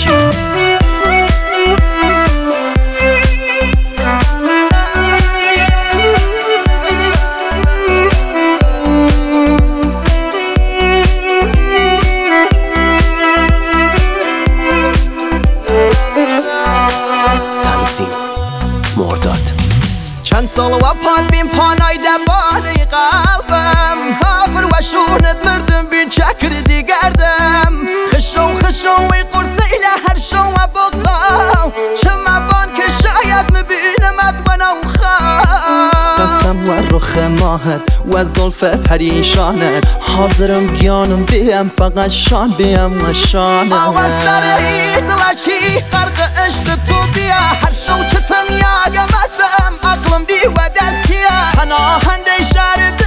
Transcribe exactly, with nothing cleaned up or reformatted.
چند سال و پاد بین پانای دبانه قلبم هافر و شونت مردم بین چکر دیگردم خشو خشو وی قرصه لهر شو و بغضاو چه مبان که شاید مبینمت و نوخاو قسم و رخ ماهت و زلف پریشانت حاضرم گیانم بیم فقط شان بیم و شانت آواز سر ایدلچی غرق عشق تو بیا هر شو چه تمیاگم اسم عقلم دی و دستیا پناهنده شهر